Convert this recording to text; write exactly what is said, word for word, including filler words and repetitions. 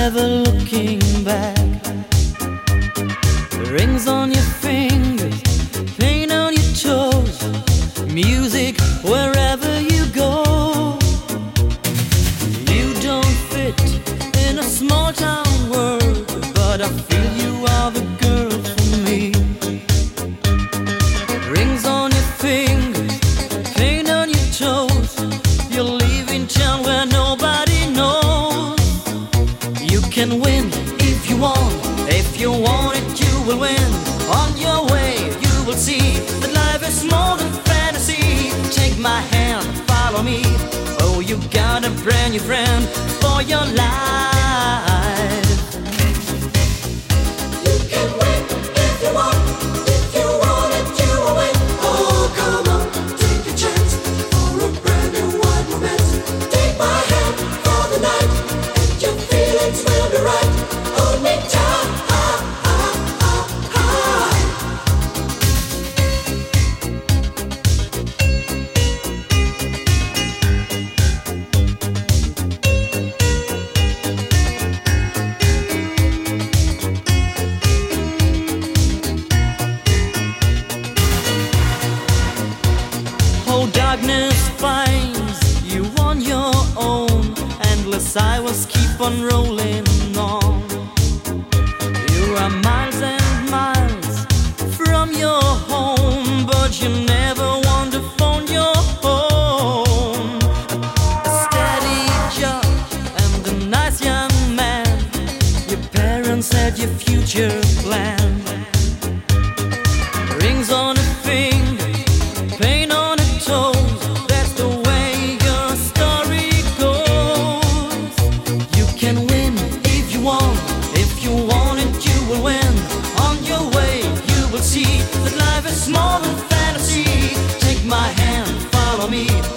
never looking back. Rings on your fingers, paint on your toes, music wherever you go. You don't fit in a small town world, but I feel you are the girl for me. Rings on your fingers, paint on your toes, you're leaving town where nobody knows. You can win if you want, if you want it you will win. On your way you will see that life is more than fantasy. Take my hand, follow me. Oh, you got a brand new friend for your life. You can win if you want, if you want it you will win. Oh, come on, take a chance for a brand new wide romance. Take my hand for the night, and your feelings will be right. Hold me tight. Oh, darkness finds you on your own. Endless highways keep on rolling on. You are miles and miles from your home, but you never want to phone your home. A steady job and a nice young man, your parents had your future planned. Rings on a finger, paint on a toes, that's the way your story goes. You can win if you want, if you want it you will win. On your way you will see that life is more than fantasy. Take my hand, follow me.